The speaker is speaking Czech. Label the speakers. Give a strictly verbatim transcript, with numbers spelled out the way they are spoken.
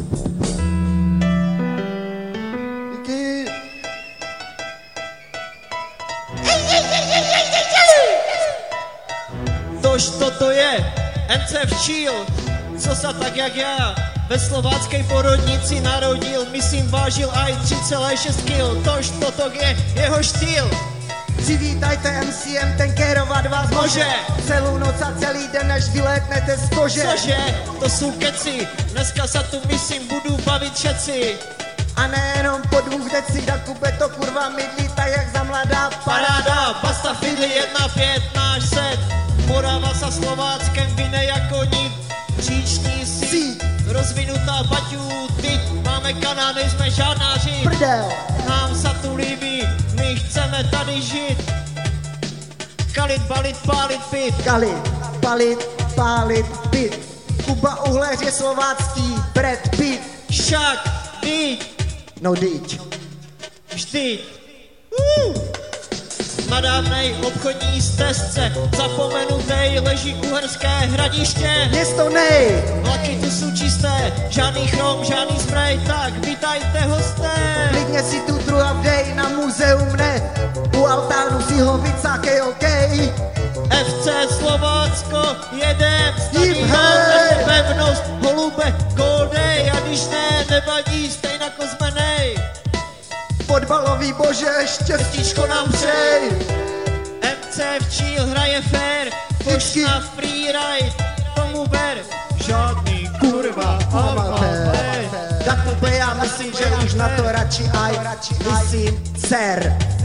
Speaker 1: Díky.
Speaker 2: Tož toto je em cé ef Chill, co sa tak jak já ve slováckej porodnici narodil, myslím vážil aj tři celé šest kil, tož toto je jeho štýl.
Speaker 1: Přivítajte em cé em, ten kérovat vás může. Celou noc a celý den, než vylétnete z kože.
Speaker 2: Cože, to jsou keci, dneska sa tu myslím budu bavit všetci.
Speaker 1: A nejenom po dvou decích, da kupe to kurva mydlí, tak jak za mladá paráda.
Speaker 2: Paráda, basta fidli jedna pět, náš set. Morava sa Slováckem vine jako nic. Říční síť, rozvinutá baťů, ty máme kanál, nejsme žádná žít.
Speaker 1: Prdel.
Speaker 2: Nám sa tu líbí, my chceme tady žít. Kalit, balit, pálit, pit.
Speaker 1: Kalit, palit, pálit, pit. Kuba Uhleř je slovácký Brad Pitt.
Speaker 2: Však, ty,
Speaker 1: No díč.
Speaker 2: vždyť. Uh. Na dávnej obchodní stezce zapomenutej leží Uherské Hradiště.
Speaker 1: Město nej.
Speaker 2: Vlaky tu jsou čisté, žádný chrom, žádný sprej, tak vítajte hosté.
Speaker 1: Klidně si tu druhá dej na muzeum ne. U altánu si ho vycákej, okej.
Speaker 2: ef cé Slovácko jedem,
Speaker 1: Jip,
Speaker 2: staví
Speaker 1: hej.
Speaker 2: máme pevnost, holube, goldej, a když ne, nevadí, stejnako jsme nej.
Speaker 1: Fotbalový bože, štěstíčko nám přej.
Speaker 2: em cé ef Chill hraje fair, poš
Speaker 1: Vždycky.
Speaker 2: na freeride, tomu ber, žádný kurva amatér.
Speaker 1: Tak kupe, já myslím, že už na to radši aj, myslím, cer.